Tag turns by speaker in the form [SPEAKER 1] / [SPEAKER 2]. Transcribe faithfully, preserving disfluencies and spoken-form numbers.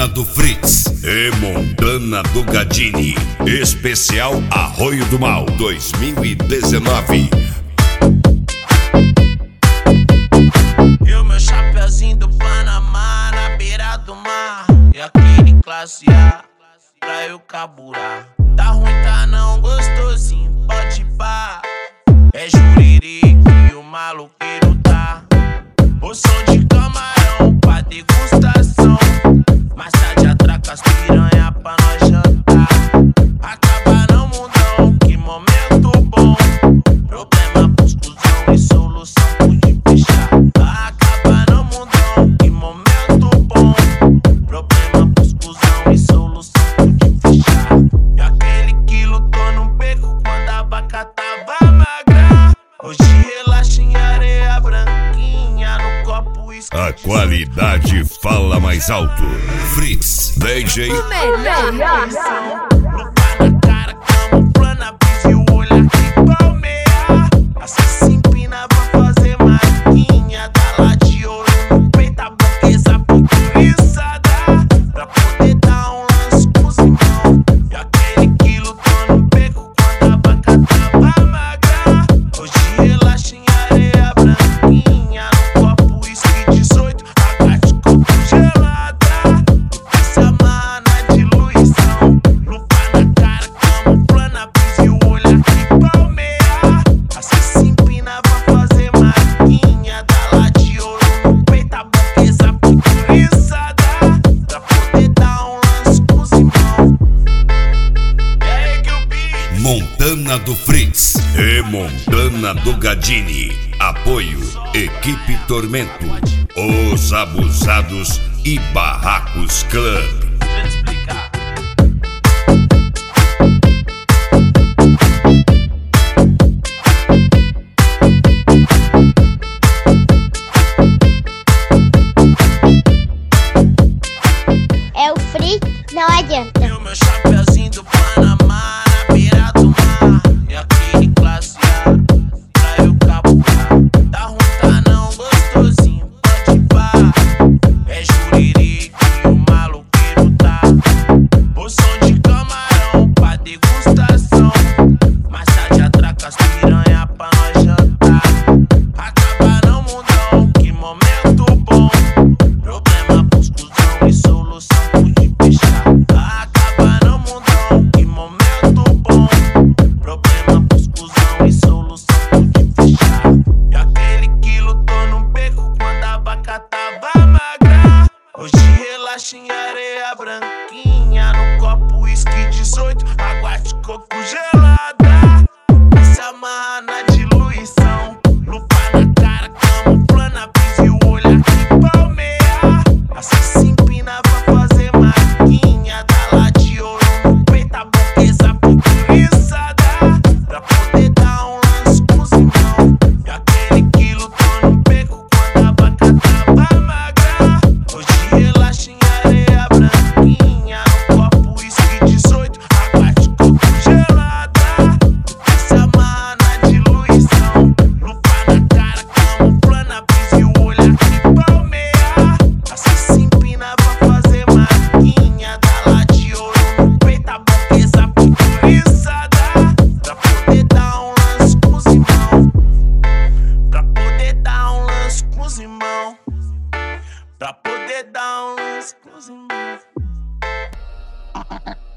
[SPEAKER 1] do Fritz e Montana do Gadini. Especial Arroio do Mal dois mil e dezenove.
[SPEAKER 2] E o meu chapeuzinho do Panamá na beira do mar. E aquele classe A pra eu caburar. Tá ruim, tá não, gostosinho, pode pá. É juriri que o maluqueiro tá. O som de camarão pra degustação. Mais tarde atraca as piranha pra nós jantar. Acaba não, mundão, que momento bom. Problema pros cuzão e solução pude fechar. Acaba não, mundão, que momento bom. Problema pros cuzão e solução pude fechar. E aquele que lutou no beco quando a vaca tava magra. Hoje relaxa em areia branquinha no copo.
[SPEAKER 1] A qualidade fala mais alto. Fritz, D J.
[SPEAKER 3] O melhor.
[SPEAKER 2] Lupa na cara, camufla na brisa e o olhar que palmeia. Assim se empina pra fazer marquinha. Dá lá de ouro no peito, a burguesa futurizada. Pra poder dar um lance com os irmãos. E aquele que lutou no beco quando a vaca tava magra. Hoje relaxa em areia branquinha no copo uísque dezoito. Água de coco gelada. Se amarra na diluição. Lupa na cara, camufla na brisa e o olhar que palmeia. Assim se empina pra fazer marquinha. Dá lá de ouro no peito, a burguesa futurizada. Pra poder dar um lance com os irmãos. E aí que o bicho
[SPEAKER 1] Montana do Fritz e Montana do Gadini. Apoio Equipe Tormento, Os Abusados e Barracos Club.
[SPEAKER 2] Deixa eu te explicar.
[SPEAKER 4] É o Fritz, não adianta.
[SPEAKER 2] E o meu chapeuzinho do Panamá na beira do mar. E aquele classe A pra eu caburar. Tá ruim, tá não, gostosinho, pode pá. É juriri que o maluqueiro tá. O som de camarão pra degustação. Mais tarde atraca as piranha pra nós jantar. Acaba não, mundão, que momento bom. Problema pros cuzão e solução pude fechar. Acaba não, mundão, que momento bom. Problema pros cuzão e solução pude fechar. E aquele que lutou no beco quando a vaca tava magra. Hoje relaxa em areia branquinha no copo uísque dezoito. Água de coco gelada. Se amarra na diluição. Lupa na cara, camufla na brisa e o olhar que palmeia. Assim se empina pra fazer marquinha. Dá lá de ouro no peito, a burguesa futurizada. Pra poder dar um lance com os irmãos. E aquele que lutou no beco quando a vaca tava magra. Hoje relaxa em areia branquinha no copo uísque dezoito. Água de coco gelada. Se amarra na diluição. Lupa na cara, camufla na brisa e o olhar que palmeia. Assim se empina pra fazer marquinha. Dá lá de ouro no peito, a burguesa futurizada. Pra poder dar um lance com os irmãos. Pra poder dar um lance com os irmãos. Pra poder dar um lance com os irmãos.